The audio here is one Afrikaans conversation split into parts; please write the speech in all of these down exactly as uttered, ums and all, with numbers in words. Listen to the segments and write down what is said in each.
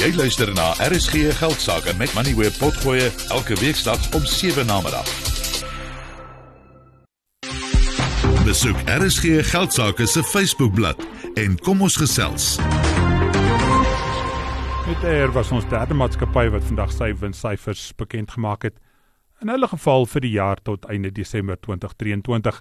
Jy luister na R S G Geldsaake met Moneyweb Potgoe elke weeksdag om sewe namiddag. Besoek R S G Geldsaake se Facebookblad en kom ons gesels. Metair was ons derde maatskappy wat vandag sy winssyfers bekend gemaak het, in hulle geval vir die jaar tot einde Desember twintig drieëntwintig.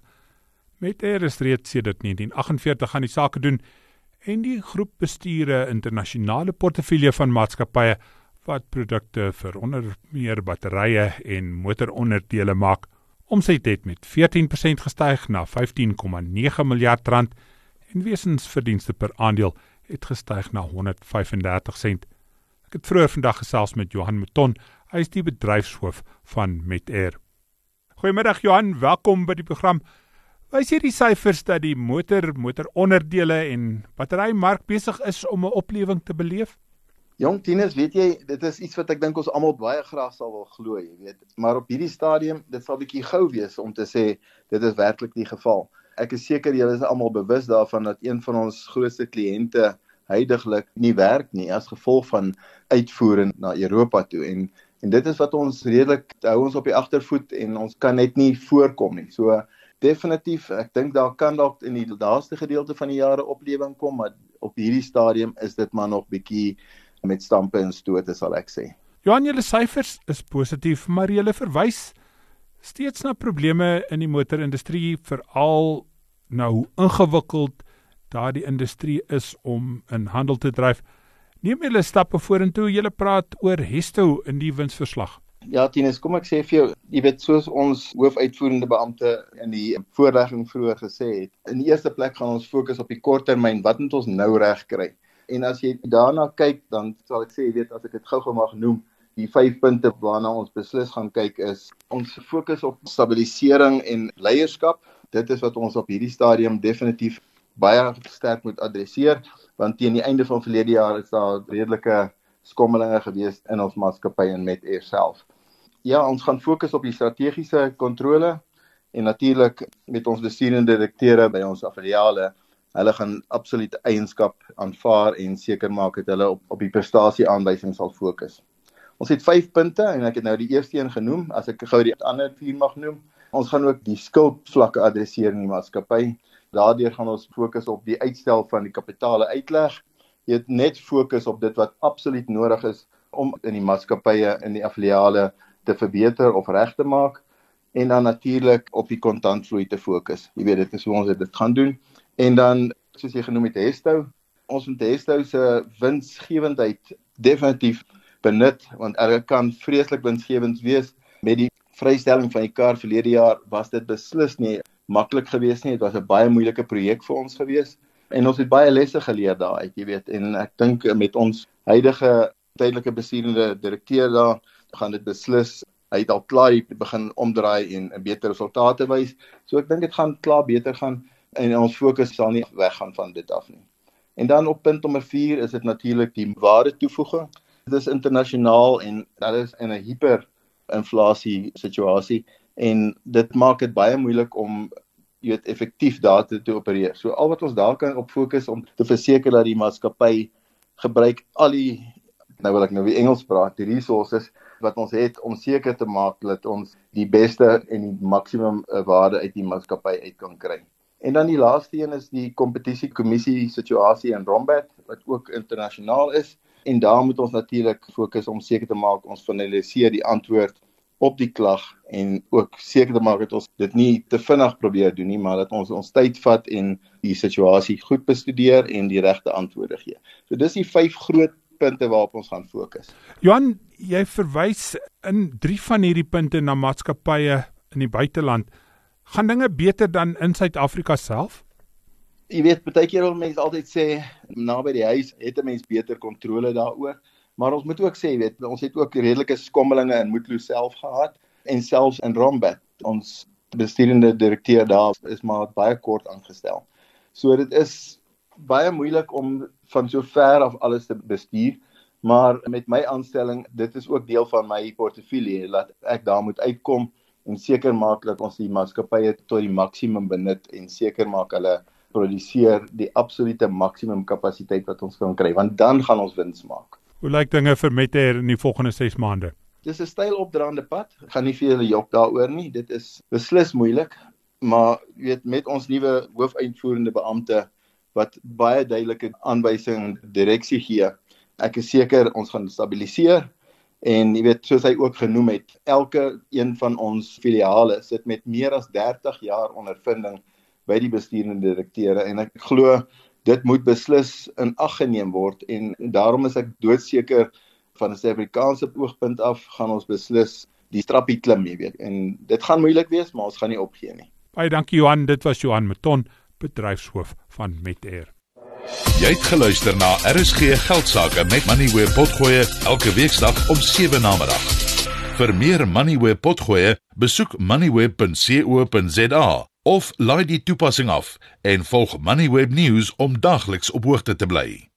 Metair is reeds sedert negentien agt en veertig aan die sake doen en die groep bestuur 'n internasionale portefeulje van maatskappye wat produkte vir onder meer batterye en motoronderdele maak. Omset het met veertien persent gestyg na vyftien komma nege miljard rand en wesensverdienste per aandeel het gestyg na honderd vyf en dertig sent. Ek het vroeër vandag gesels met Johan Mouton, hy is die bedryfshoof van Metair. Goeiemiddag Johan, welkom by die program. Wys hier die syfers dat die motor, motoronderdele en batterymark besig is om 'n oplewing te beleef? Jong Tinus, weet jy, dit is iets wat ek dink ons almal baie graag sal wil glo, jy weet. Maar op hierdie stadium, dit sal bietjie gou wees om te sê dit is werklik die geval. Ek is seker julle is almal bewus daarvan dat een van ons grootste kliënte huidiglik nie werk nie as gevolg van uitvoere na Europa toe en en dit is wat ons redelik hou ons op die agtervoet en ons kan net nie voorkom nie. So definitief, ek dink daar kan dalk in die laaste gedeelte van die jare oplewing kom, maar op hierdie stadium is dit maar nog bietjie met stampe en stote sal ek sê. Johan, julle syfers is positief, maar julle verwys steeds na probleme in die motorindustrie, veral nou hoe ingewikkeld daardie industrie is om in handel te dryf. Neem julle stappe vorentoe, julle praat oor Hesto in die winsverslag. Ja, Tinus, kom ek sê vir jou, jy weet, soos ons hoofuitvoerende beampte in die voorlegging vroeër gesê het, in die eerste plek gaan ons fokus op die korttermyn, wat moet ons nou reg kry? En as jy daarna kyk, dan sal ek sê, jy weet, as ek dit gou-gou mag noem, die vyf punte waarna ons beslis gaan kyk is, ons fokus op stabilisering en leierskap. Dit is wat ons op hierdie stadium definitief baie sterk moet adresseer, want teen die einde van verlede jaar is daar redelike skommelinge gewees in ons maatskappy en Metair self. Ja, ons gaan fokus op die strategiese kontrole en natuurlik met ons bestuurende direkteure by ons affiliale. Hulle gaan absoluut eienskap aanvaar en seker maak dat hulle op, op die prestasieaanwysing sal fokus. Ons het vyf punte en ek het nou die eerste een genoem, as ek gou die ander vier mag noem. Ons gaan ook die skuldvlakke adresseer in die maatskappy. Daardeur gaan ons fokus op die uitstel van die kapitale uitleg. Jy het net fokus op dit wat absoluut nodig is om in die maatskappye in die affiliale te verbeter of reg te maak en dan natuurlik op die kontantvloei te fokus. Jy weet, dit is hoe ons dit gaan doen. En dan, soos jy genoem het, Hesto. Ons moet Hesto se winsgewendheid definitief benut, want er kan vreeslik winsgewend wees. Met die vrystelling van die kar verlede jaar was dit beslis nie maklik geweest nie. Dit was 'n baie moeilike projek vir ons geweest. En ons het baie lesse geleer daaruit, jy weet. En ek dink met ons huidige tydelike bestuurende direkteur daar, gaan dit beslis, hy het al klaar begin omdraai en 'n beter resultate wys. So ek dink dit gaan klaar beter gaan en ons fokus sal nie weggaan van dit af nie. En dan op punt nommer vier is dit natuurlik die waarde toevoeging. Dit is internasionaal en dat is in 'n hyperinflasie situasie en dit maak dit baie moeilik om jy weet effektief daar te, te opereer. So al wat ons daar kan op fokus om te verseker dat die maatskappy gebruik al die, nou wil ek nou weer Engels praat, die resources wat ons het om seker te maak dat ons die beste en die maksimum waarde uit die maatskappy uit kan kry. En dan die laaste een is die kompetisiekommissie situasie in Rombat, wat ook internasionaal is. En daar moet ons natuurlik fokus om seker te maak ons finaliseer die antwoord op die klag en ook seker te maak dat ons dit nie te vinnig probeer doen nie, maar dat ons ons tyd vat en die situasie goed bestudeer en die regte antwoorde gee. So dis die vyf groot punte waarop ons gaan fokus. Johan, jy verwys in drie van hierdie punte na maatskappye in die buiteland. Gaan dinge beter dan in Suid-Afrika self? Jy weet, baie keer wil mense altyd sê, naby die huis het 'n mens beter kontrole daaroor, maar ons moet ook sê, weet, ons het ook redelike skommelinge in Moedlo self gehad, en selfs in Rombat. Ons bestuurende direkteur daar is maar baie kort aangestel. So dit is baie moeilik om van so ver af alles te bestuur, maar met my aanstelling, dit is ook deel van my portefeulje, dat ek daar moet uitkom, en seker maak dat ons die maatskappye tot die maksimum benut, en seker maak hulle produseer die absolute maksimum kapasiteit wat ons kan kry, want dan gaan ons wins maak. Hoe lyk dinge vir Metair in die volgende ses maande? Dis 'n styl opdraande pad. Ek gaan nie vir julle jok daaroor nie. Dit is beslis moeilik, maar jy weet met ons nuwe hoofuitvoerende beampte wat baie duidelike aanwysing en direksie gee. Ek is seker ons gaan stabiliseer en jy weet soos hy ook genoem het, elke een van ons filiale sit met meer as dertig jaar ondervinding by die besturende direkteure en ek glo dit moet beslis in ag geneem word en daarom is ek doodseker van 'n Suid-Afrikaanse oogpunt af gaan ons beslis die trappie klim, jy weet. En dit gaan moeilik wees, maar ons gaan nie opgee nie. Baie dankie Johan, dit was Johan Meton, bedryfshoof van Metair. Jy het geluister na R S G Geldsaake met Moneyweb Potgoe elke weeksdag om sewe namiddag. Vir meer Moneyweb Potgoe, besoek moneyweb punt co punt za of laai die toepassing af en volg Moneyweb News om dagliks op hoogte te bly.